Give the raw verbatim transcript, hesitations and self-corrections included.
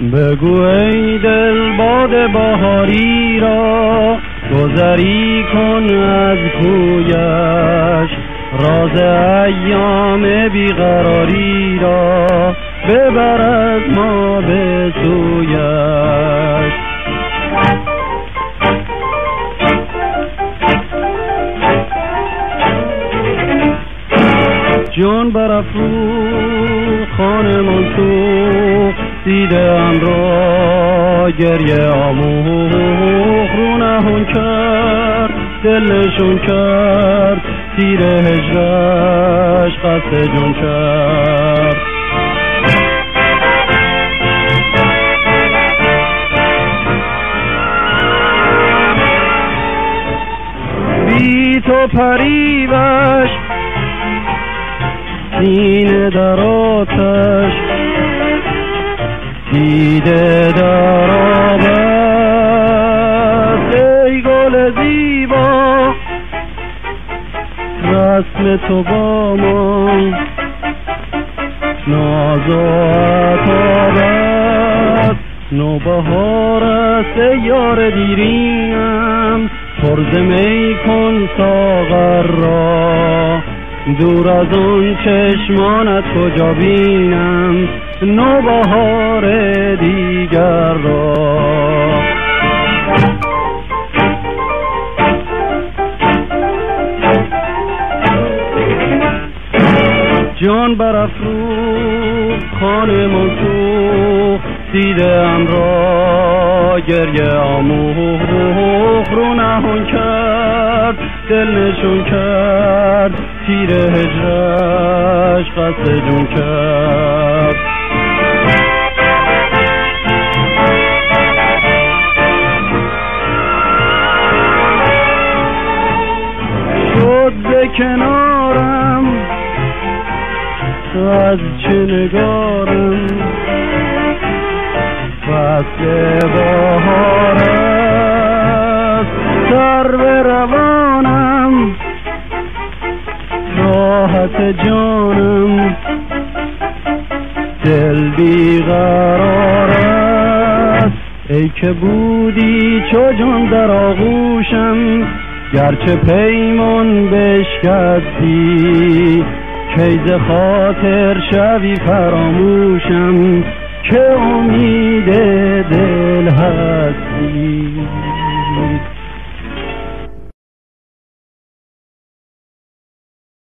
بگو ای دل باد بهاری را گذری کن از کویش، راز ایام بیقراری را ببر از ما به سویش. جان برافروخت خانمان سوخت، دیدم را گریه آموخت، رو نهان کرد دل نشون کرد، تیر هجرش قصد جون کرد. بی تو پریوش سینه در آتش، دیده در آب است. ای گل زیبا رسم تو با من، ناز و عتاب است. نوبهار است ای یار دیرینم، پر ز می کن ساغر را، دور از اون چشمانت کجا بینم نوبهار دیگر را. جان برافروخت خانمان سوخت، دیدم را گریه آموخت، رو نهان کرد دل نشون کرد، تیر هجرش قصد جون کرد. شد به کنارم از چه نگارم، فصل بهار است سر به روانم، راحت جانم دل بیقرار است. ای که بودی چو جان در آغوشم، گرچه پیمان بشکستی، کی ز خاطر شوی فراموشم، که امید دل هستی.